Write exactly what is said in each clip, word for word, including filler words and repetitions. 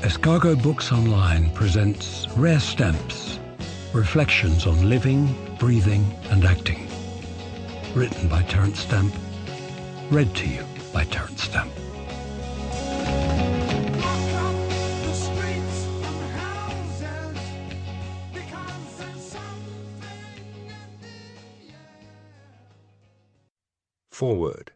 Escargot Books Online presents Rare Stamps, reflections on living, breathing and acting. Written by Terence Stamp, read to you by Terence Stamp. Foreword.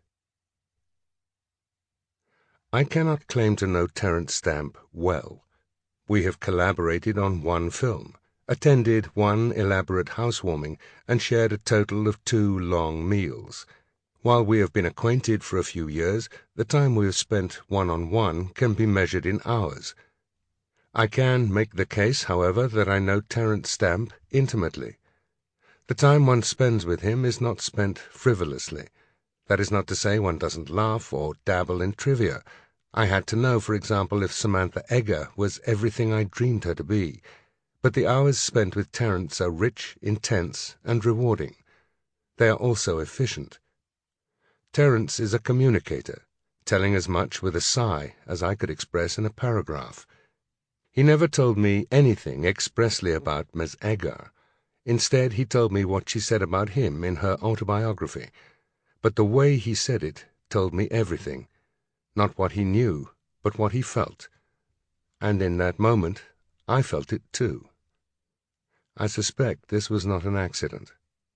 I cannot claim to know Terence Stamp well. We have collaborated on one film, attended one elaborate housewarming, and shared a total of two long meals. While we have been acquainted for a few years, the time we have spent one-on-one can be measured in hours. I can make the case, however, that I know Terence Stamp intimately. The time one spends with him is not spent frivolously. That is not to say one doesn't laugh or dabble in trivia. I had to know, for example, if Samantha Eggar was everything I dreamed her to be. But the hours spent with Terence are rich, intense, and rewarding. They are also efficient. Terence is a communicator, telling as much with a sigh as I could express in a paragraph. He never told me anything expressly about Miss Eggar. Instead, he told me what she said about him in her autobiography. But the way he said it told me everything. Not what he knew, but what he felt. And in that moment, I felt it too. I suspect this was not an accident.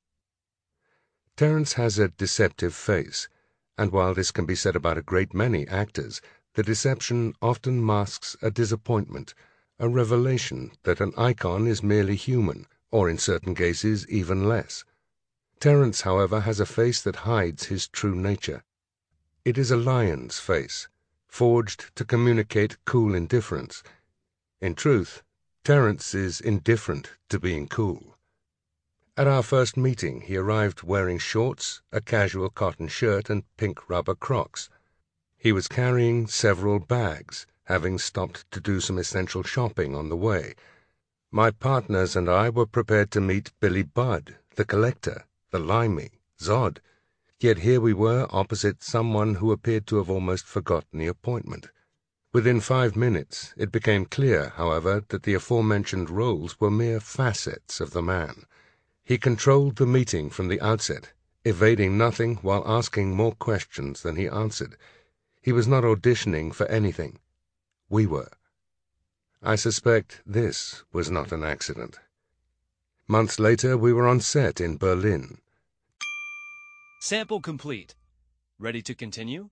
Terence has a deceptive face, and while this can be said about a great many actors, the deception often masks a disappointment, a revelation that an icon is merely human, or in certain cases even less. Terence, however, has a face that hides his true nature. It is a lion's face, forged to communicate cool indifference. In truth, Terence is indifferent to being cool. At our first meeting, he arrived wearing shorts, a casual cotton shirt, and pink rubber Crocs. He was carrying several bags, having stopped to do some essential shopping on the way. My partners and I were prepared to meet Billy Budd, the collector, the Limey, Zod. Yet here we were opposite someone who appeared to have almost forgotten the appointment. Within five minutes it became clear, however, that the aforementioned roles were mere facets of the man. He controlled the meeting from the outset, evading nothing while asking more questions than he answered. He was not auditioning for anything. We were. I suspect this was not an accident. Months later we were on set in Berlin. Sample complete. Ready to continue?